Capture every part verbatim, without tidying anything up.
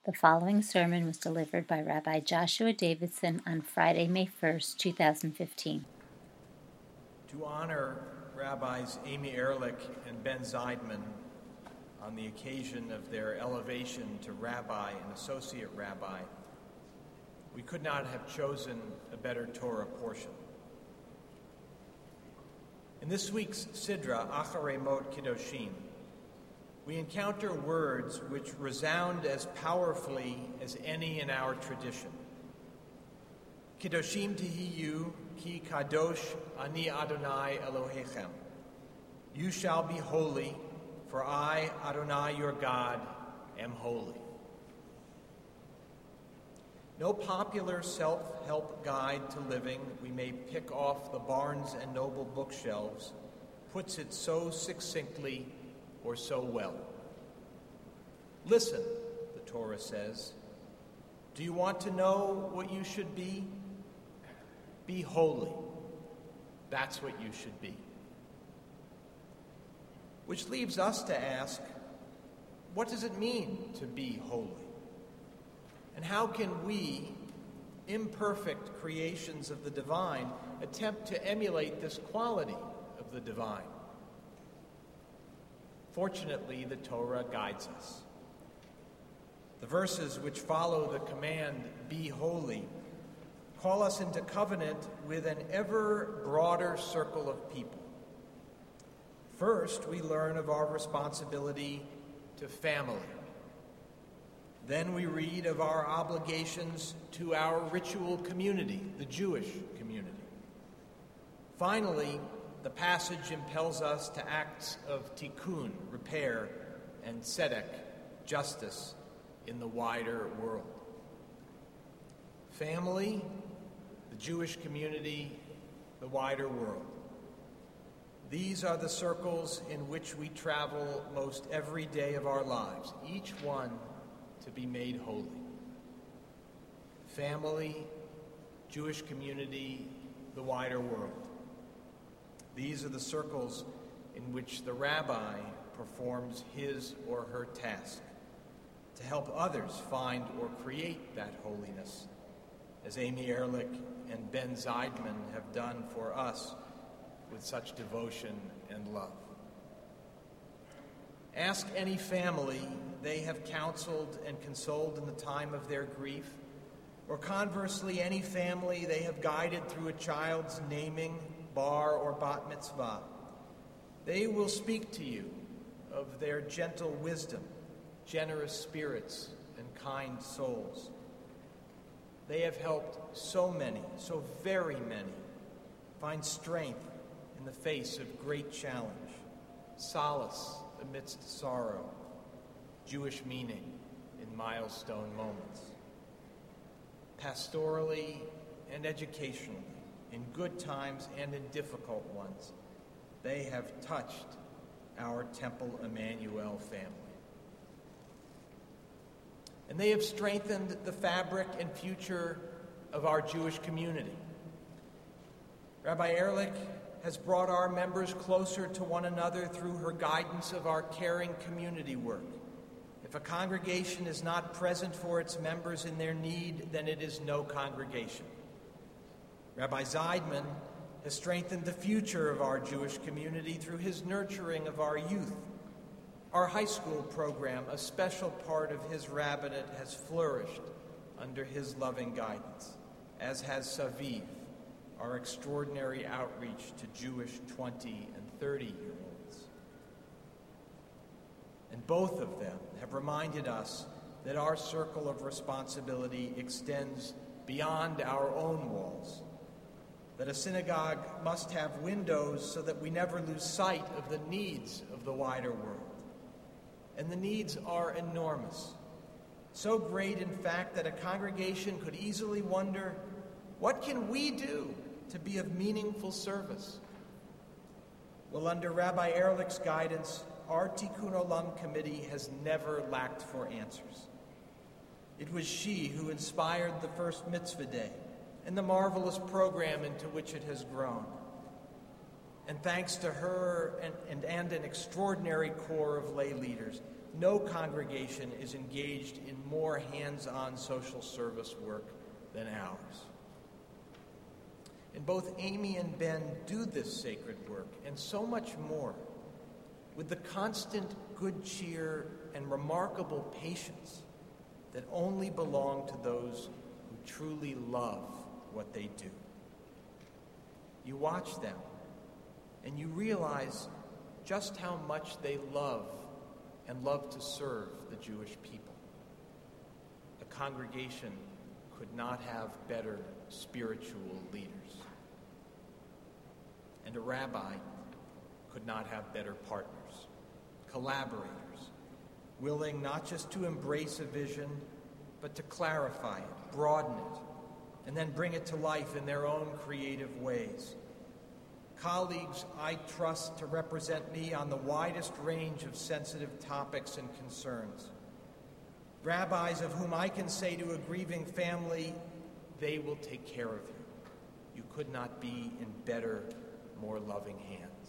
The following sermon was delivered by Rabbi Joshua Davidson on Friday, May first, two thousand fifteen. To honor Rabbis Amy Ehrlich and Ben Zeidman on the occasion of their elevation to rabbi and associate rabbi, we could not have chosen a better Torah portion. In this week's Sidra, Acharei Mot Kiddushim, we encounter words which resound as powerfully as any in our tradition. Kiddushim tihiyu ki kadosh ani Adonai Elohechem. You shall be holy, for I, Adonai your God, am holy. No popular self-help guide to living we may pick off the Barnes and Noble bookshelves puts it so succinctly or so well. Listen, the Torah says. Do you want to know what you should be? Be holy. That's what you should be. Which leaves us to ask, what does it mean to be holy? And how can we, imperfect creations of the divine, attempt to emulate this quality of the divine? Fortunately, the Torah guides us. The verses which follow the command, be holy, call us into covenant with an ever broader circle of people. First, we learn of our responsibility to family. Then we read of our obligations to our ritual community, the Jewish community. Finally, the passage impels us to acts of tikkun, repair, and tzedek, justice, in the wider world. Family, the Jewish community, the wider world. These are the circles in which we travel most every day of our lives, each one to be made holy. Family, Jewish community, the wider world. These are the circles in which the rabbi performs his or her task to help others find or create that holiness, as Amy Ehrlich and Ben Zeidman have done for us with such devotion and love. Ask any family they have counseled and consoled in the time of their grief, or conversely, any family they have guided through a child's naming, bar, or bat mitzvah. They will speak to you of their gentle wisdom, generous spirits, and kind souls. They have helped so many, so very many, find strength in the face of great challenge, solace amidst sorrow, Jewish meaning in milestone moments. Pastorally and educationally, in good times and in difficult ones, they have touched our Temple Emmanuel family. And they have strengthened the fabric and future of our Jewish community. Rabbi Ehrlich has brought our members closer to one another through her guidance of our caring community work. If a congregation is not present for its members in their need, then it is no congregation. Rabbi Zeidman has strengthened the future of our Jewish community through his nurturing of our youth. Our high school program, a special part of his rabbinate, has flourished under his loving guidance, as has Saviv, our extraordinary outreach to Jewish twenty and thirty-year-olds. And both of them have reminded us that our circle of responsibility extends beyond our own walls, that a synagogue must have windows so that we never lose sight of the needs of the wider world. And the needs are enormous, so great, in fact, that a congregation could easily wonder, what can we do to be of meaningful service? Well, under Rabbi Ehrlich's guidance, our Tikkun Olam committee has never lacked for answers. It was she who inspired the first Mitzvah Day and the marvelous program into which it has grown. And thanks to her and, and, and an extraordinary core of lay leaders, no congregation is engaged in more hands-on social service work than ours. And both Amy and Ben do this sacred work, and so much more, with the constant good cheer and remarkable patience that only belong to those who truly love what they do. You watch them, and you realize just how much they love and love to serve the Jewish people. A congregation could not have better spiritual leaders. And a rabbi could not have better partners, collaborators, willing not just to embrace a vision, but to clarify it, broaden it, and then bring it to life in their own creative ways. Colleagues I trust to represent me on the widest range of sensitive topics and concerns. Rabbis of whom I can say to a grieving family, they will take care of you. You could not be in better, more loving hands.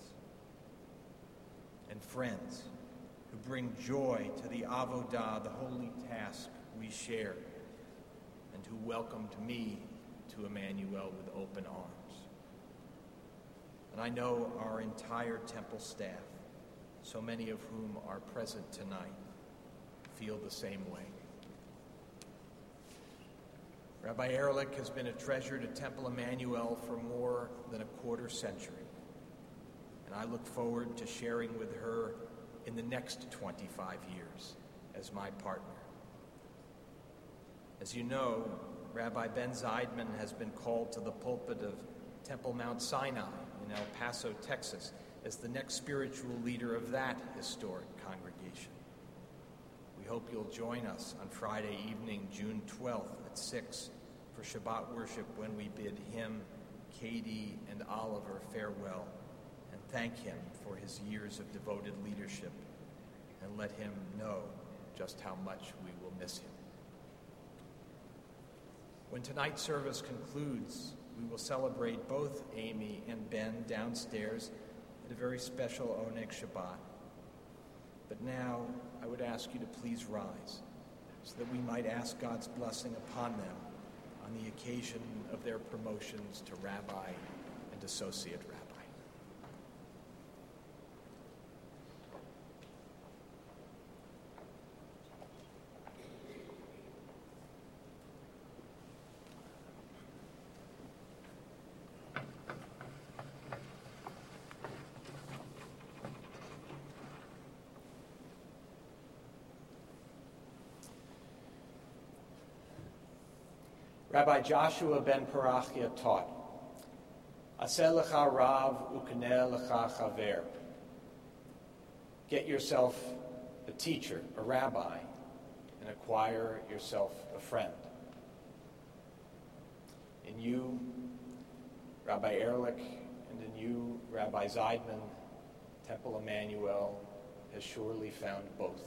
And friends who bring joy to the avodah, the holy task we share, and who welcomed me to Emmanuel with open arms. And I know our entire temple staff, so many of whom are present tonight, feel the same way. Rabbi Ehrlich has been a treasure to Temple Emmanuel for more than a quarter century, and I look forward to sharing with her in the next twenty-five years as my partner. As you know, Rabbi Ben Zeidman has been called to the pulpit of Temple Mount Sinai in El Paso, Texas, as the next spiritual leader of that historic congregation. We hope you'll join us on Friday evening, June twelfth at six for Shabbat worship, when we bid him, Katie, and Oliver farewell and thank him for his years of devoted leadership, and let him know just how much we will miss him. When tonight's service concludes, we will celebrate both Amy and Ben downstairs at a very special Oneg Shabbat. But now I would ask you to please rise so that we might ask God's blessing upon them on the occasion of their promotions to rabbi and associate rabbi. Rabbi Joshua ben Parachia taught, Aseh lecha rav u'kneh lecha chaver. Get yourself a teacher, a rabbi, and acquire yourself a friend. In you, Rabbi Ehrlich, and in you, Rabbi Zeidman, Temple Emmanuel has surely found both.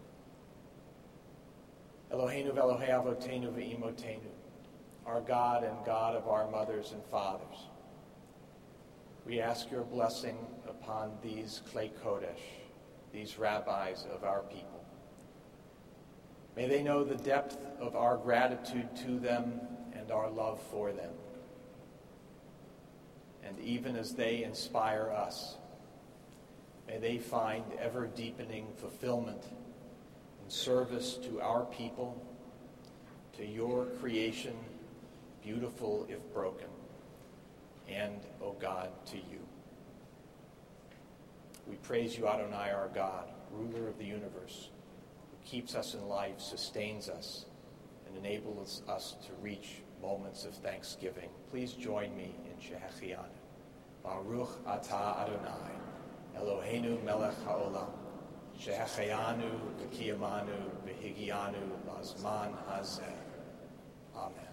Eloheinu v'Elohei avoteinu v'imotenu, our God and God of our mothers and fathers. We ask your blessing upon these Klei Kodesh, these rabbis of our people. May they know the depth of our gratitude to them and our love for them. And even as they inspire us, may they find ever-deepening fulfillment and service to our people, to your creation, beautiful if broken, and, O God, to you. We praise you, Adonai, our God, ruler of the universe, who keeps us in life, sustains us, and enables us to reach moments of thanksgiving. Please join me in Shehechianu. Baruch atah Adonai, Eloheinu melech haolam, Shehechianu v'kiyamanu v'higianu lazman hazeh. Amen.